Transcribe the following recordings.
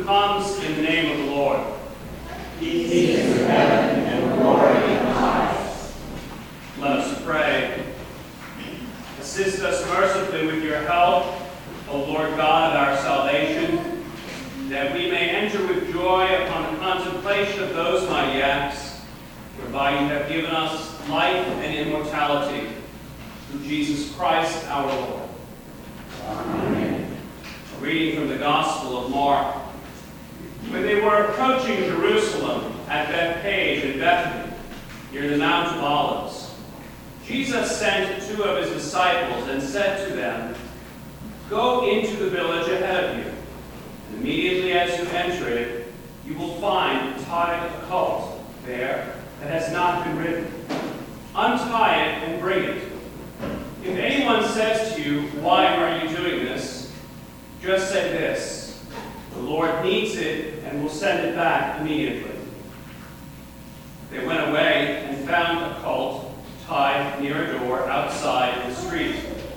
comes in the name of the Lord. Peace in heaven and glory in the highest. Let us pray. Assist us mercifully with your help, O Lord God of our salvation, that we may enter with joy upon the contemplation of those mighty acts, whereby you have given us life and immortality, through Jesus Christ our Lord. Amen. A reading from the Gospel of Mark. When they were approaching Jerusalem at Bethphage and Bethany, near the Mount of Olives, Jesus sent 2 of his disciples and said to them, "Go into the village ahead of you, and immediately as you enter it, you will find tied a colt there that has not been ridden. Untie it and bring it. If anyone says to you, 'Why are you doing this?' just say this, 'The Lord needs it and will send it back immediately.'" They went away and found a colt tied near a door outside the street.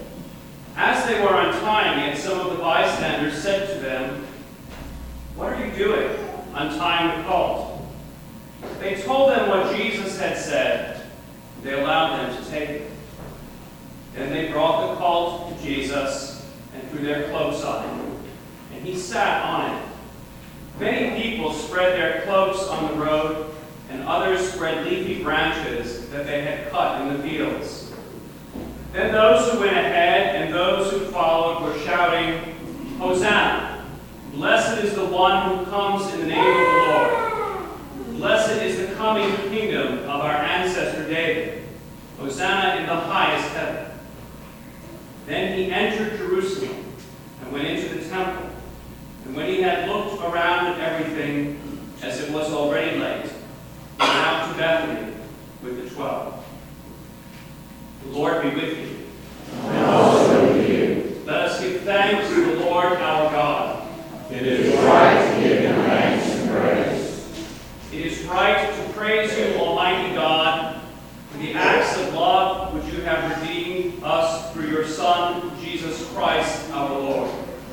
As they were untying it, some of the bystanders said to them, "What are you doing, untying the colt?" They told them what Jesus had said. They allowed them to take it. Then they brought the colt to Jesus and threw their cloaks on him, and he sat on it. Many people spread their cloaks on the road, and others spread leafy branches that they had cut in the fields. Then those who went ahead and those who followed were shouting, "Hosanna! Blessed is the one who comes in the name of the Lord. Blessed is the coming kingdom of our ancestor David. Hosanna in the highest heaven." Then he entered Jerusalem and went into the temple. And when he had looked around at everything, as it was already late, he went out to Bethany with the 12. The Lord be with you. And also with you. Let us give thanks to the Lord our God. It is right to give him thanks and praise. It is right to praise you, Almighty God, for the acts of love which you have redeemed us through your Son, Jesus Christ our Lord.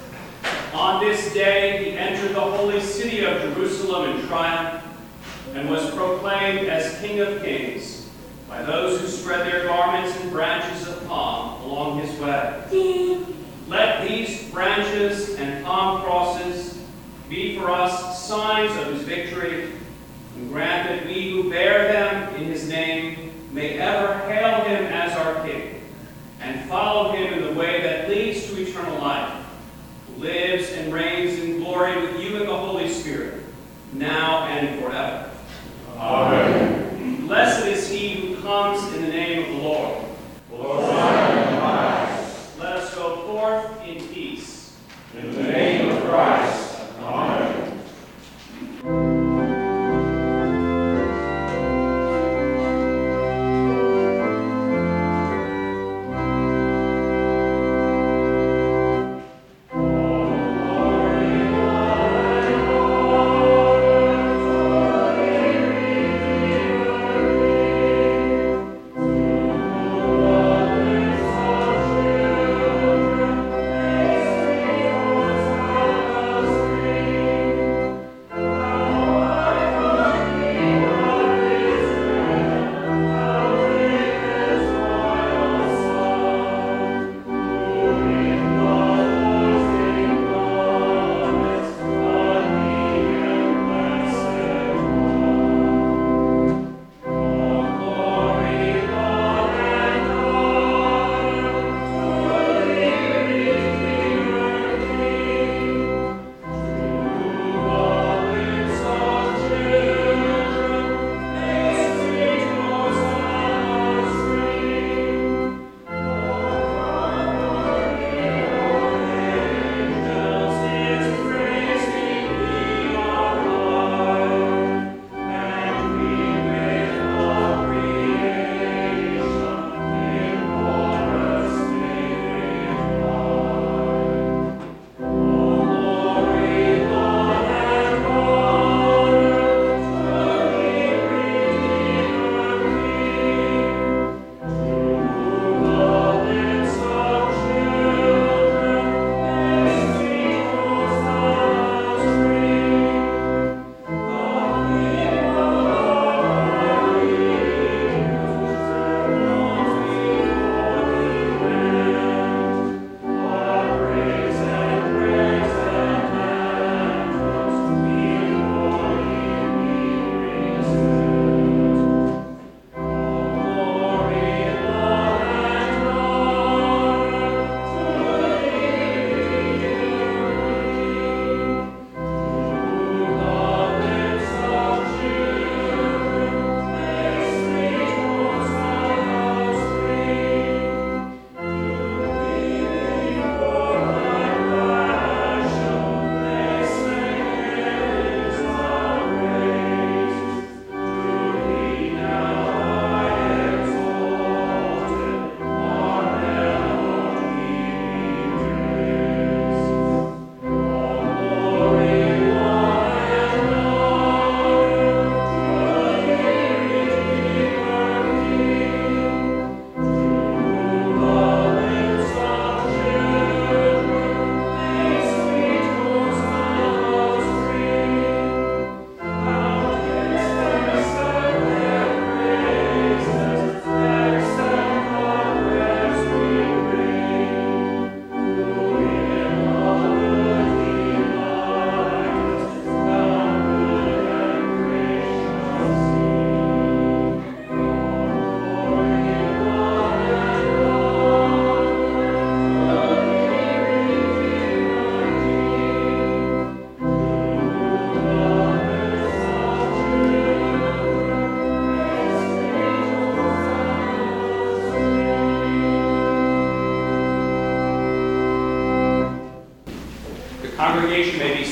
On this day he entered the holy city of Jerusalem in triumph and was proclaimed as King of Kings by those who spread their garments in branches of palm along his way. Let these branches and palm crosses be for us signs of his victory, and grant that we who bear them in his name may ever hail him as our King, and follow him in the way that leads to eternal life, who lives and reigns in glory with you in the Holy Spirit, now and forever. Amen. Blessed is he who comes in the name of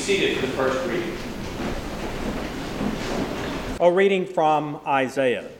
seated for the first reading. A reading from Isaiah.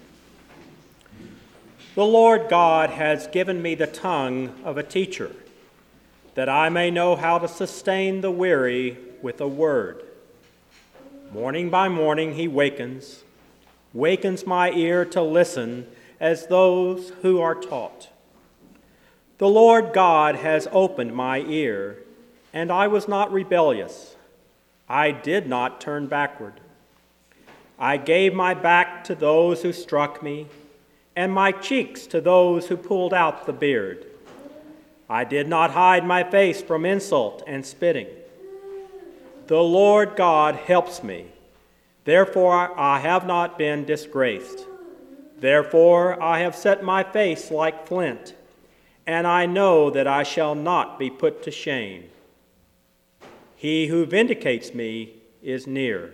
The Lord God has given me the tongue of a teacher, that I may know how to sustain the weary with a word. Morning by morning he wakens my ear to listen as those who are taught. The Lord God has opened my ear, and I was not rebellious. I did not turn backward. I gave my back to those who struck me, and my cheeks to those who pulled out the beard. I did not hide my face from insult and spitting. The Lord God helps me. Therefore I have not been disgraced. Therefore I have set my face like flint, and I know that I shall not be put to shame. He who vindicates me is near.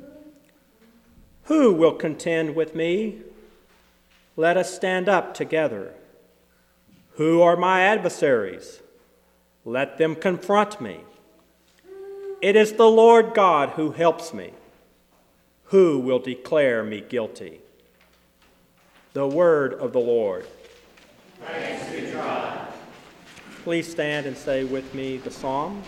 Who will contend with me? Let us stand up together. Who are my adversaries? Let them confront me. It is the Lord God who helps me. Who will declare me guilty? The word of the Lord. Thanks be to God. Please stand and say with me the psalm.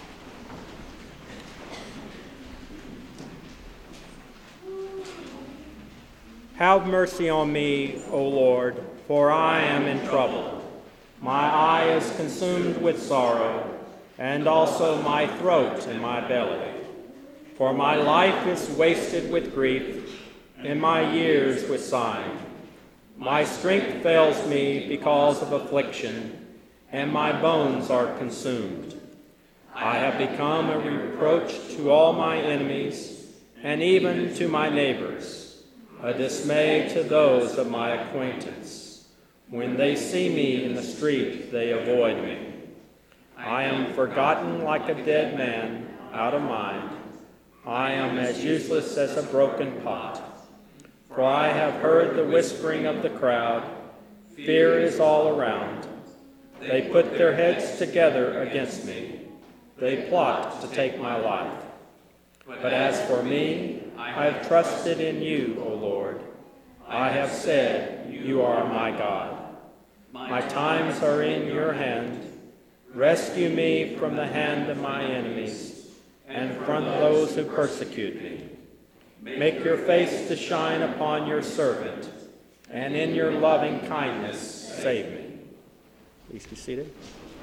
Have mercy on me, O Lord, for I am in trouble. My eye is consumed with sorrow, and also my throat and my belly. For my life is wasted with grief, and my years with sighing. My strength fails me because of affliction, and my bones are consumed. I have become a reproach to all my enemies, and even to my neighbors, a dismay to those of my acquaintance. When they see me in the street, they avoid me. I am forgotten like a dead man, out of mind. I am as useless as a broken pot. For I have heard the whispering of the crowd. Fear is all around. They put their heads together against me. They plot to take my life. But as for me, I have trusted in you, O Lord. I have said, you are my God. My times are in your hand. Rescue me from the hand of my enemies and from those who persecute me. Make your face to shine upon your servant, and in your loving kindness save me. Please be seated.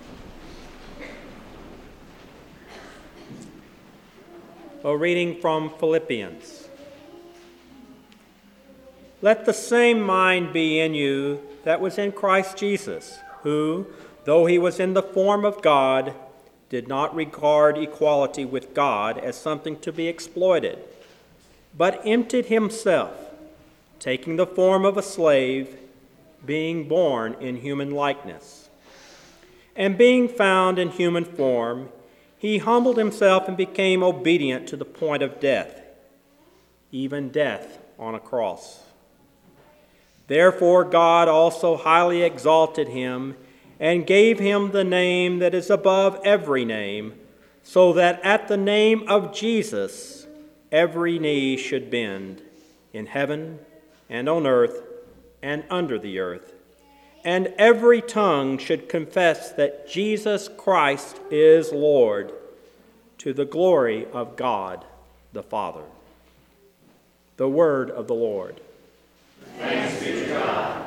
A reading from Philippians. Let the same mind be in you that was in Christ Jesus, who, though he was in the form of God, did not regard equality with God as something to be exploited, but emptied himself, taking the form of a slave, being born in human likeness. And being found in human form, he humbled himself and became obedient to the point of death, even death on a cross. Therefore God also highly exalted him and gave him the name that is above every name, so that at the name of Jesus every knee should bend, in heaven and on earth and under the earth, and every tongue should confess that Jesus Christ is Lord, to the glory of God the Father. The word of the Lord. Thanks be to God.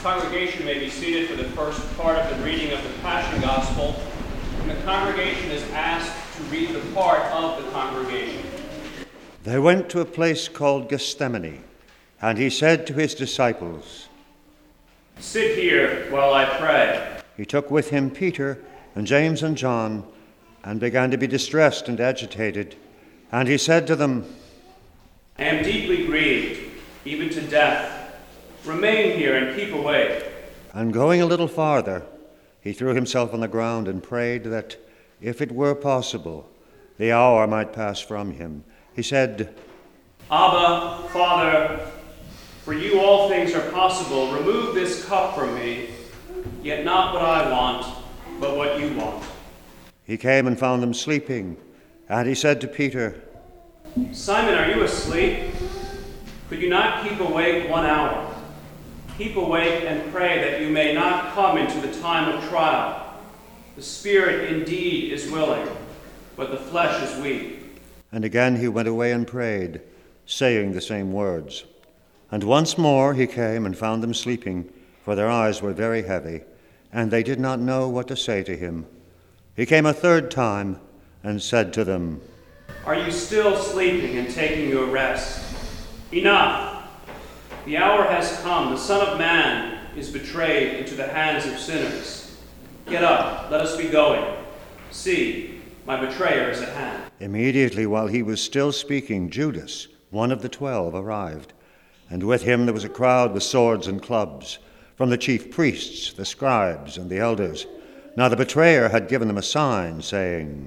Congregation may be seated for the first part of the reading of the Passion Gospel, and the congregation is asked to read the part of the congregation. They went to a place called Gethsemane, and he said to his disciples, "Sit here while I pray." He took with him Peter and James and John, and began to be distressed and agitated. And he said to them, "I am deeply grieved, even to death. Remain here and keep awake." And going a little farther, he threw himself on the ground and prayed that, if it were possible, the hour might pass from him. He said, "Abba, Father, for you all things are possible. Remove this cup from me, yet not what I want, but what you want." He came and found them sleeping, and he said to Peter, "Simon, are you asleep? Could you not keep awake 1 hour? Keep awake and pray that you may not come into the time of trial. The spirit indeed is willing, but the flesh is weak." And again he went away and prayed, saying the same words. And once more he came and found them sleeping, for their eyes were very heavy, and they did not know what to say to him. He came a third time and said to them, "Are you still sleeping and taking your rest? Enough! The hour has come. The Son of Man is betrayed into the hands of sinners. Get up, let us be going. See, my betrayer is at hand." Immediately while he was still speaking, Judas, one of the 12, arrived, and with him there was a crowd with swords and clubs, from the chief priests, the scribes, and the elders. Now the betrayer had given them a sign, saying,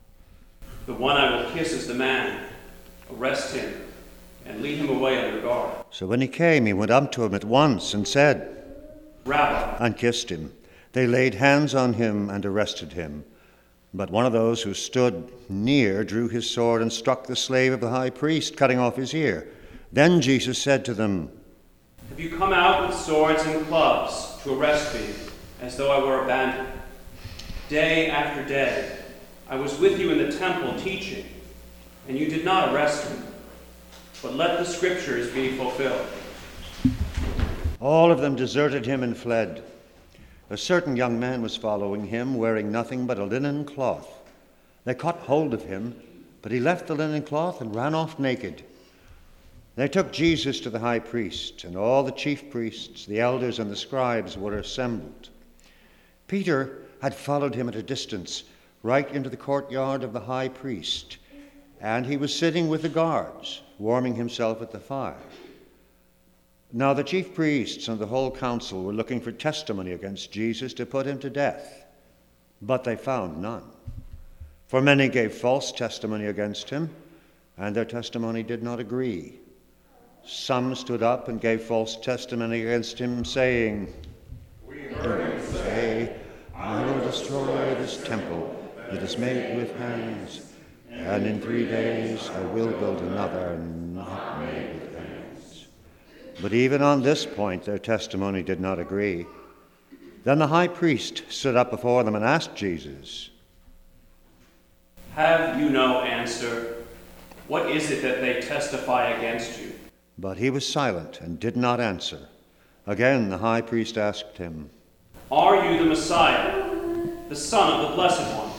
"The one I will kiss is the man. Arrest him and lead him away under guard." So when he came, he went up to him at once and said, "Rabbi." and kissed him. They laid hands on him and arrested him. But one of those who stood near drew his sword and struck the slave of the high priest, cutting off his ear. Then Jesus said to them, "Have you come out with swords and clubs to arrest me, as though I were a bandit? Day after day, I was with you in the temple teaching, and you did not arrest me. But let the scriptures be fulfilled." All of them deserted him and fled. A certain young man was following him, wearing nothing but a linen cloth. They caught hold of him, but he left the linen cloth and ran off naked. They took Jesus to the high priest, and all the chief priests, the elders, and the scribes were assembled. Peter had followed him at a distance, right into the courtyard of the high priest, and he was sitting with the guards, warming himself at the fire. Now the chief priests and the whole council were looking for testimony against Jesus to put him to death, but they found none. For many gave false testimony against him, and their testimony did not agree. Some stood up and gave false testimony against him, saying, "Don't say, I will destroy this temple that is made with hands, and in 3 days I will build another not made with hands." But even on this point their testimony did not agree. Then the high priest stood up before them and asked Jesus, "Have you no answer? What is it that they testify against you?" But he was silent and did not answer. Again the high priest asked him, "Are you the Messiah, the Son of the Blessed One?"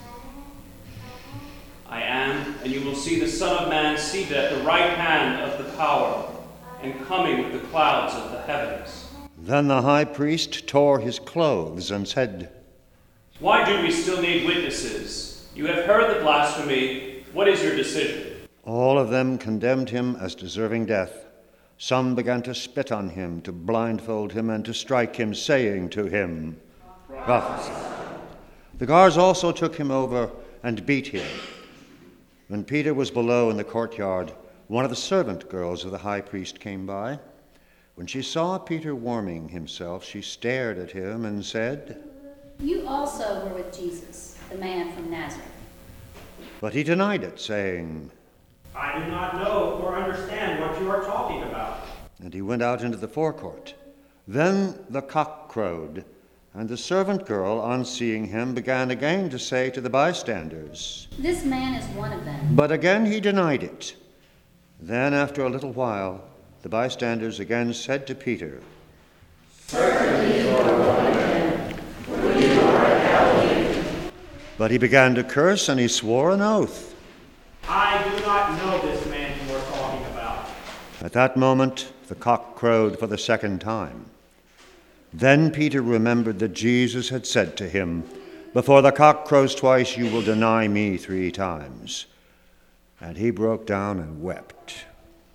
"I am, and you will see the Son of Man seated at the right hand of the power, and coming with the clouds of the heavens." Then the high priest tore his clothes and said, "Why do we still need witnesses? You have heard the blasphemy. What is your decision?" All of them condemned him as deserving death. Some began to spit on him, to blindfold him, and to strike him, saying to him, "Prophesy." The guards also took him over and beat him. When Peter was below in the courtyard, one of the servant girls of the high priest came by. When she saw Peter warming himself, she stared at him and said, "You also were with Jesus, the man from Nazareth." But he denied it, saying, "I do not know or understand what you are talking about." And he went out into the forecourt. Then the cock crowed, and the servant girl, on seeing him, began again to say to the bystanders, "This man is one of them." But again he denied it. Then after a little while, the bystanders again said to Peter, But he began to curse, and he swore an oath. I do not know this man you are talking about. At that moment, the cock crowed for the second time. Then Peter remembered that Jesus had said to him, "Before the cock crows twice, you will deny me 3 times." And he broke down and wept.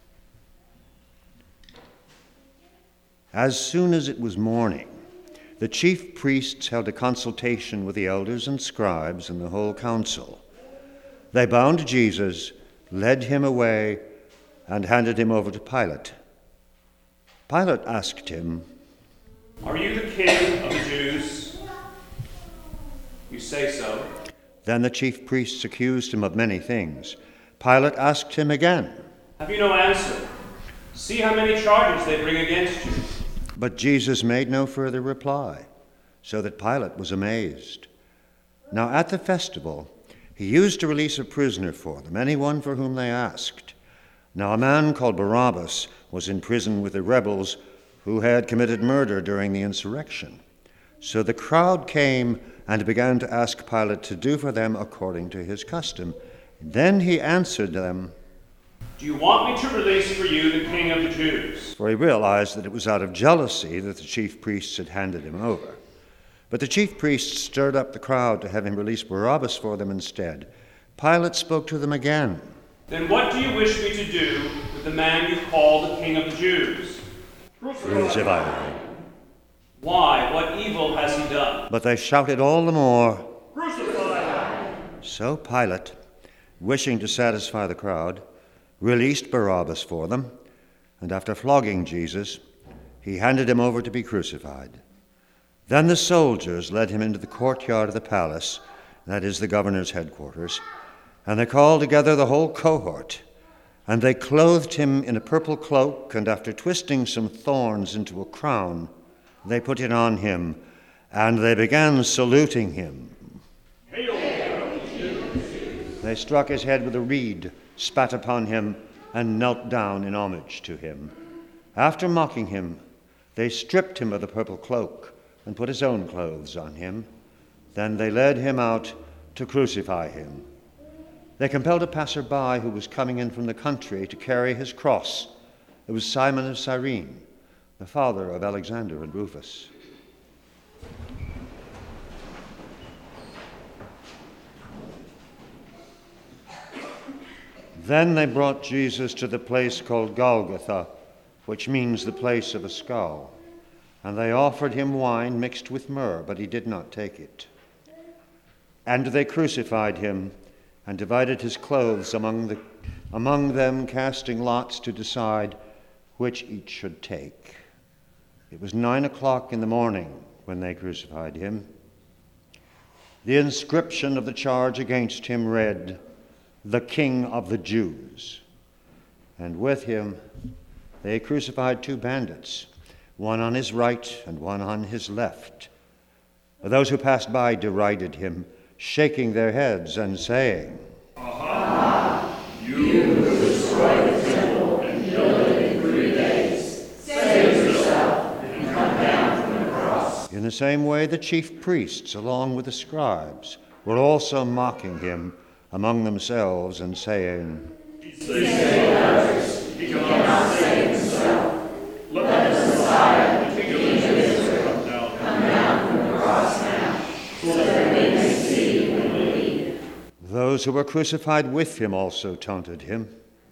As soon as it was morning, the chief priests held a consultation with the elders and scribes and the whole council. They bound Jesus, led him away, and handed him over to Pilate. Pilate asked him, "Are you the king of the Jews?" "You say so." Then the chief priests accused him of many things. Pilate asked him again, "Have you no answer? See how many charges they bring against you." but Jesus made no further reply, so that Pilate was amazed. Now at the festival, he used to release a prisoner for them, anyone for whom they asked. Now a man called Barabbas was in prison with the rebels who had committed murder during the insurrection. So the crowd came and began to ask Pilate to do for them according to his custom. Then he answered them, "Do you want me to release for you the king of the Jews?" for he realized that it was out of jealousy that the chief priests had handed him over. But the chief priests stirred up the crowd to have him release Barabbas for them instead. Pilate spoke to them again. "Then what do you wish me to do with the man you call the king of the Jews?" Crucify him. "Why? What evil has he done?" But they shouted all the more. "Crucify him!" So Pilate, wishing to satisfy the crowd, released Barabbas for them, and after flogging Jesus, he handed him over to be crucified. Then the soldiers led him into the courtyard of the palace, that is the governor's headquarters, and they called together the whole cohort, and they clothed him in a purple cloak, and after twisting some thorns into a crown, they put it on him, and they began saluting him. They struck his head with a reed, spat upon him, and knelt down in homage to him. After mocking him, they stripped him of the purple cloak and put his own clothes on him. Then they led him out to crucify him. They compelled a passer-by who was coming in from the country to carry his cross. It was Simon of Cyrene, the father of Alexander and Rufus. Then they brought Jesus to the place called Golgotha, which means the place of a skull. And they offered him wine mixed with myrrh, but he did not take it. And they crucified him and divided his clothes among them, casting lots to decide which each should take. It was 9:00 in the morning when they crucified him. The inscription of the charge against him read, "The King of the Jews." And with him they crucified 2 bandits, one on his right and one on his left. Those who passed by derided him, shaking their heads and saying, "Aha! You who destroyed the temple and built it in 3 days, save yourself and come down from the cross." In the same way, the chief priests, along with the scribes, were also mocking him among themselves and saying, They say others, he cannot save himself. Let the Messiah, the King of Israel, come down from the cross now, so that they may see and believe. Those who were crucified with him also taunted him.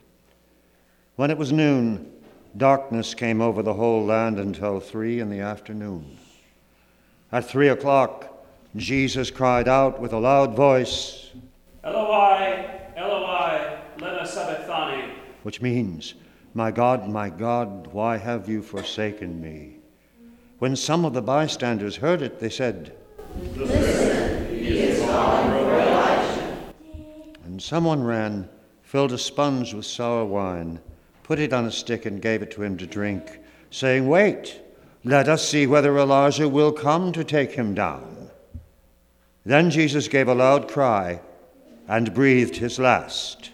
When it was noon, darkness came over the whole land until 3 p.m. At 3:00, Jesus cried out with a loud voice, "Eloi, Eloi, lema sabachthani," which means, my God, why have you forsaken me?" When some of the bystanders heard it, they said, "Listen, he is calling for Elijah." And someone ran, filled a sponge with sour wine, put it on a stick and gave it to him to drink, saying, "Wait, let us see whether Elijah will come to take him down." Then Jesus gave a loud cry and breathed his last.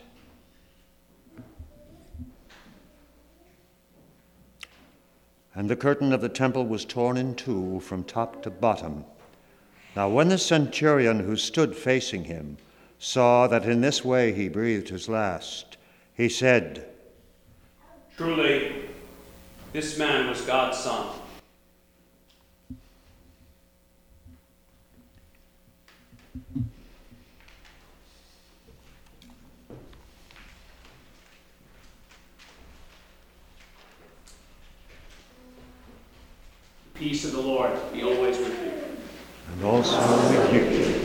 and the curtain of the temple was torn in two from top to bottom. Now when the centurion who stood facing him saw that in this way he breathed his last, he said, Truly, this man was God's Son. Peace of the Lord be always with you. and also with you.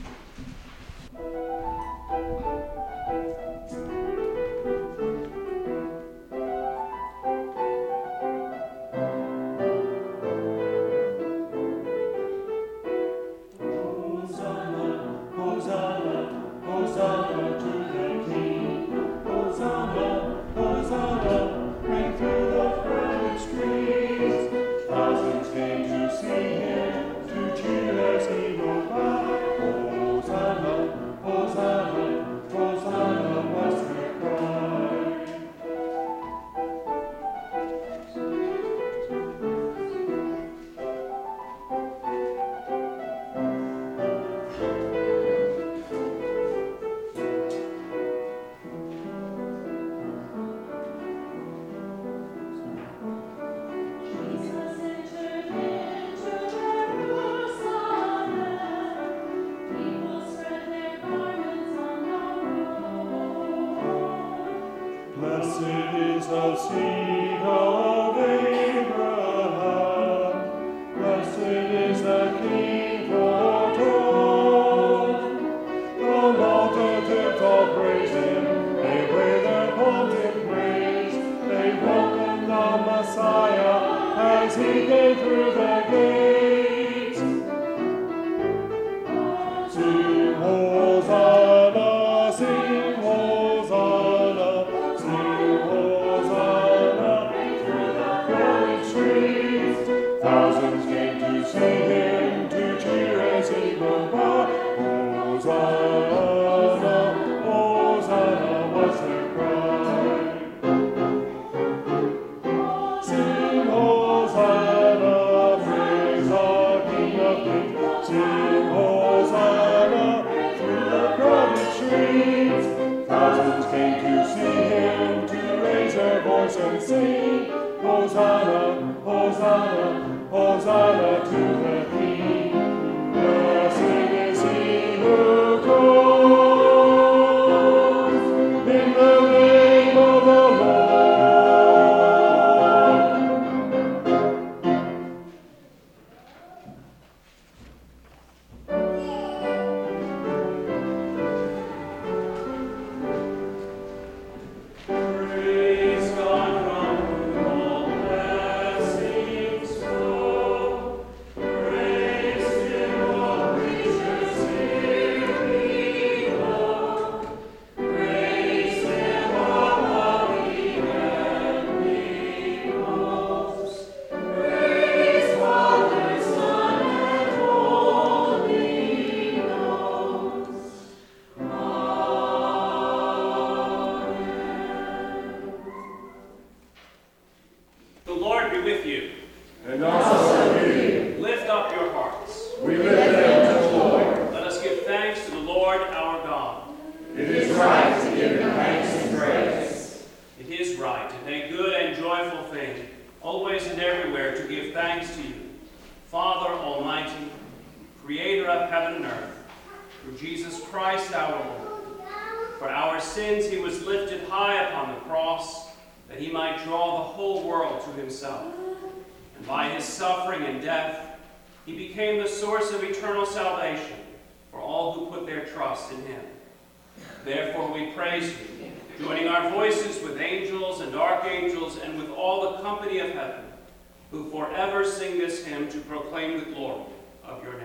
Who forever sing this hymn to proclaim the glory of your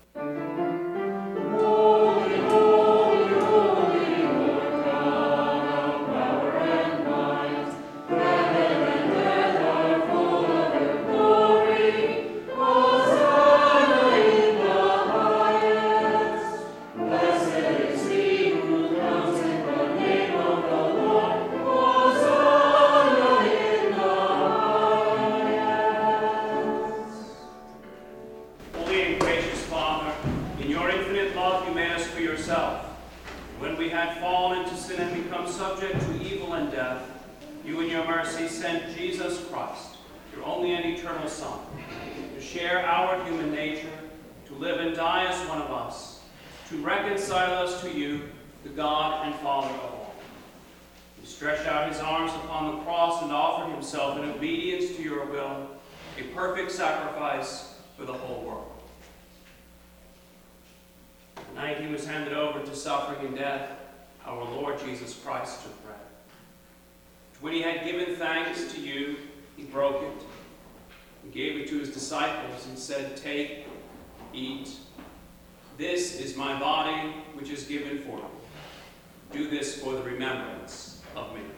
name. we had fallen into sin and become subject to evil and death, you in your mercy sent Jesus Christ, your only and eternal Son, to share our human nature, to live and die as one of us, to reconcile us to you, the God and Father of all. He stretched out his arms upon the cross and offered himself in obedience to your will, a perfect sacrifice for the whole world. The night he was handed over to suffering and death, our Lord Jesus Christ took bread. When he had given thanks to you, he broke it. He gave it to his disciples and said, "Take, eat. This is my body, which is given for you. Do this for the remembrance of me."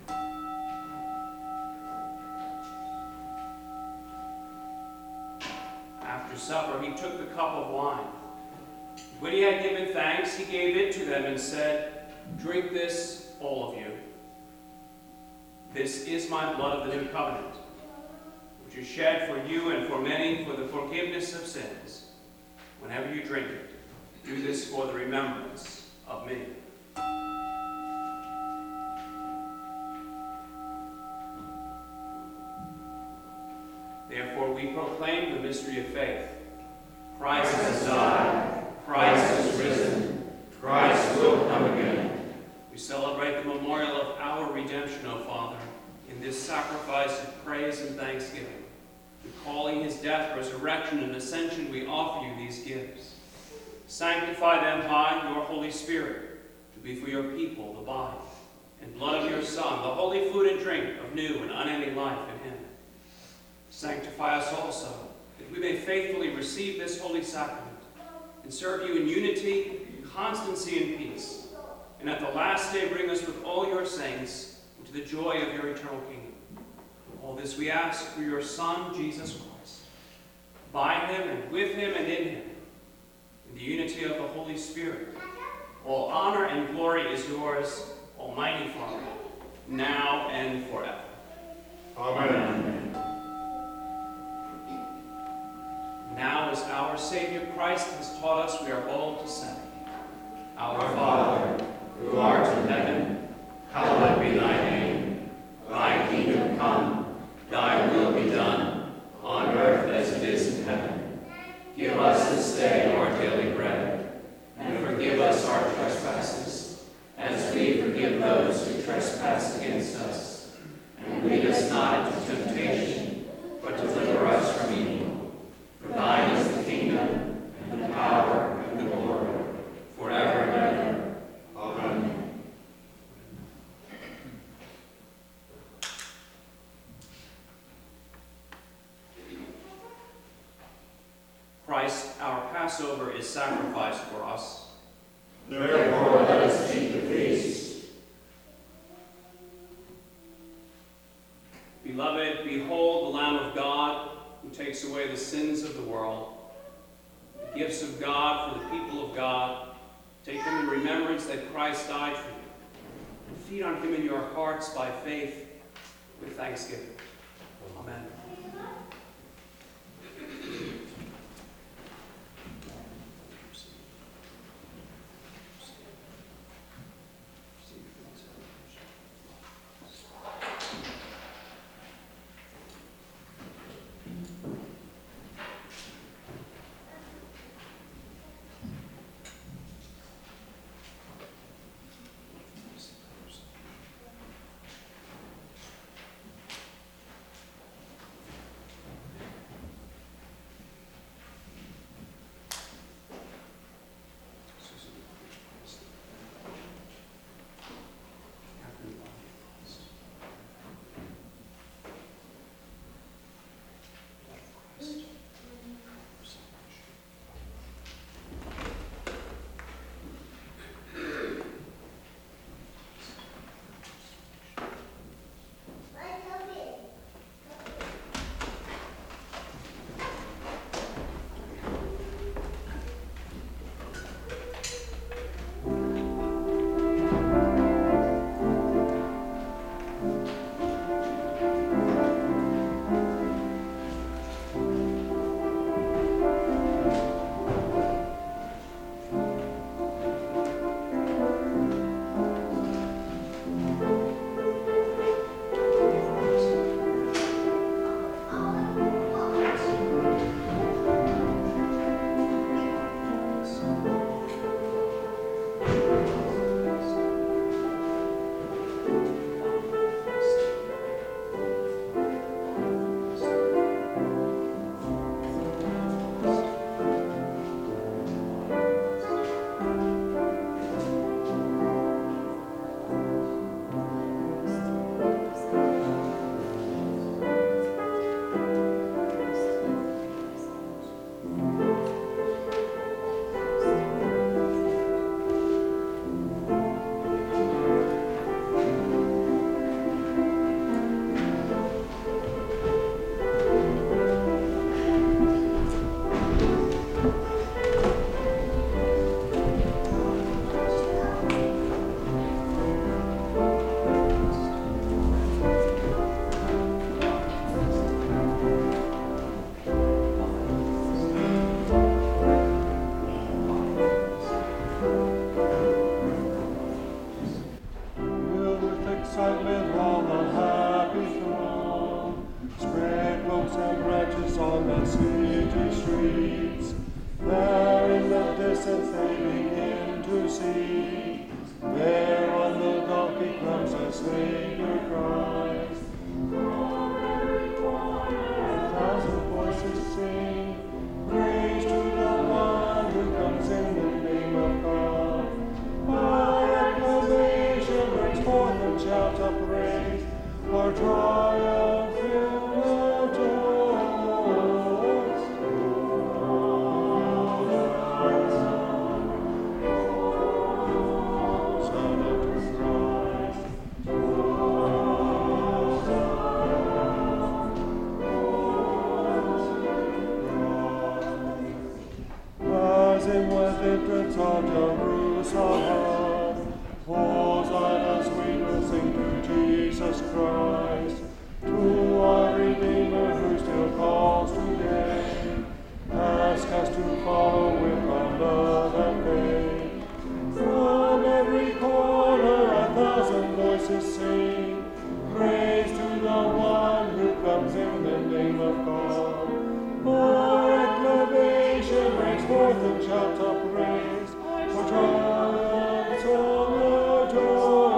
After supper, he took the cup of wine. When he had given thanks, he gave it to them and said, "Drink this, all of you. This is my blood of the new covenant, which is shed for you and for many for the forgiveness of sins. Whenever you drink it, do this for the remembrance of me." Therefore we proclaim the mystery of faith. Christ has died. Christ is risen. Christ will come again. We celebrate the memorial of our redemption, O Father, in this sacrifice of praise and thanksgiving. Recalling his death, resurrection, and ascension, we offer you these gifts. Sanctify them by your Holy Spirit, to be for your people the body and blood of your Son, the holy food and drink of new and unending life in him. Sanctify us also, that we may faithfully receive this holy sacrament and serve you in unity, constancy, and peace, and at the last day bring us with all your saints into the joy of your eternal kingdom. All this we ask through your Son, Jesus Christ. By him and with him and in him, in the unity of the Holy Spirit, all honor and glory is yours, Almighty Father, now and forever. Amen. Now, as our Savior Christ has taught us, we are bold to say, Our Father, who art in heaven, hallowed be thy name. Thy kingdom come, thy will be done, on earth as it is in heaven. Give us this day our daily bread, and forgive us our trespasses, as we forgive those who trespass against us. And lead us not into temptation, but deliver us from evil. For thine is the kingdom, and the power, and the glory, forever and ever. Amen. Christ, our Passover, is sacrificed for us. Therefore let us keep the feast. Beloved, behold the Lamb of God who takes away the sins of the world. The gifts of God for the people of God. Take them in remembrance that Christ died for you. And feed on him in your hearts by faith with thanksgiving. Amen. of Jerusalem. Hosanna, we will sing to Jesus Christ, to our Redeemer who still calls today. Ask us to follow with our love and faith. From every corner a thousand voices sing, praise to the one who comes in the name of God. Our acclamation breaks forth in shouts of praise, for triumph song of joy.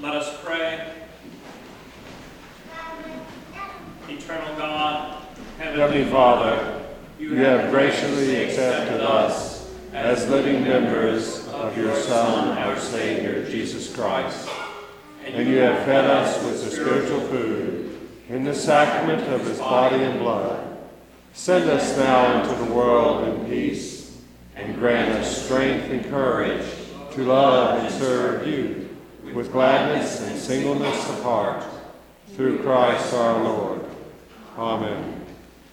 Let us pray. Eternal God, Heavenly Father, you have graciously accepted us as living members of your Son, our Savior, Jesus Christ, and you have fed us with the spiritual food in the sacrament of his body and blood. Send us now into the world in peace, and grant us strength and courage to love and serve you with gladness and singleness of heart, through Christ our Lord. Amen.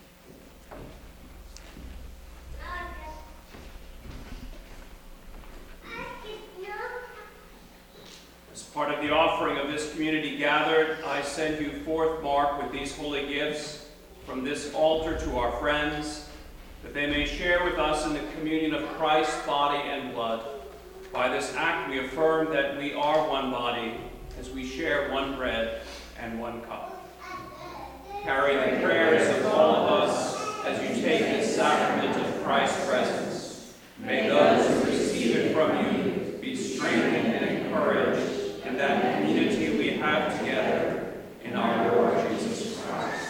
As part of the offering of this community gathered, I send you forth, Mark, with these holy gifts from this altar to our friends, that they may share with us in the communion of Christ's body and blood. By this act we affirm that we are one body, as we share one bread and one cup. Carry the prayers of all of us as you take this sacrament of Christ's presence. May those who receive it from you be strengthened and encouraged in that community we have together in our Lord Jesus Christ.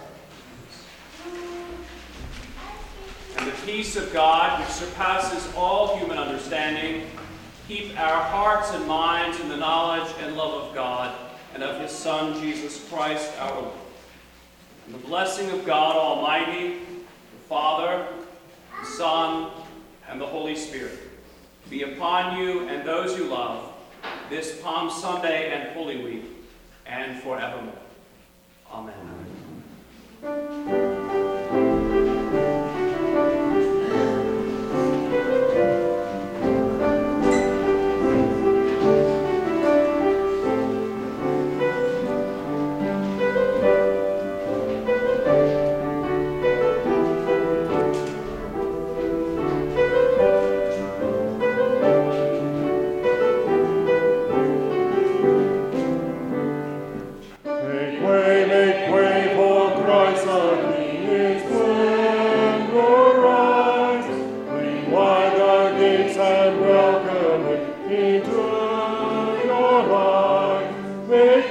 And the peace of God, which surpasses all human understanding, keep our hearts and minds in the knowledge and love of God and of his Son, Jesus Christ, our Lord. And the blessing of God Almighty, the Father, the Son, and the Holy Spirit be upon you and those you love this Palm Sunday and Holy Week and forevermore. Amen. Make way for Christ our King, his splendor rise. Fling wide our gates and welcome him into your light. Make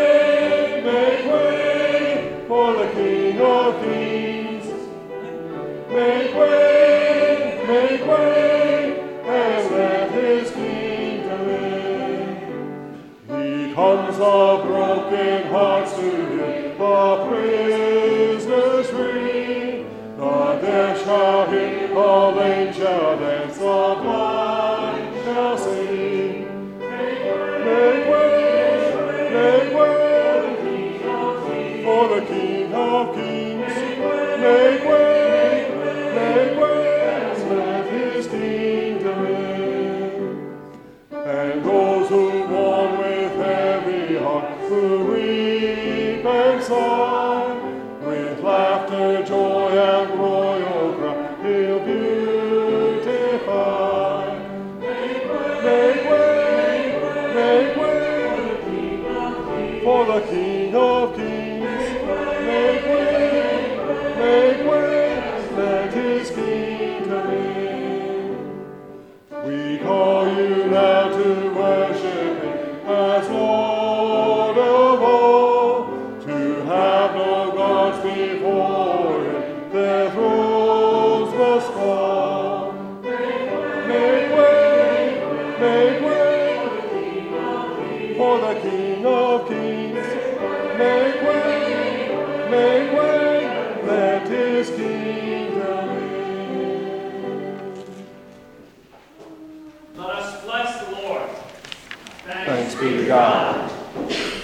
way for the King of Kings. Make way, and let his kingdom in. He comes of broken hearts to heal the prisoners free. The dead shall hear, the lame shall dance, the blind shall sing. Make way for the King of Kings. Make way, and let his kingdom in. And those who mourn with heavy heart, who weep and sigh, with laughter, joy, and royal crown, he'll beautify. Make way for the King of Kings. Make way, let his kingdom in. We call you now to worship him as Lord of all, to have no gods before him, their thrones must fall. Make way for the King of Kings. Make way, let his kingdom in. Let us bless the Lord. Thanks be to God.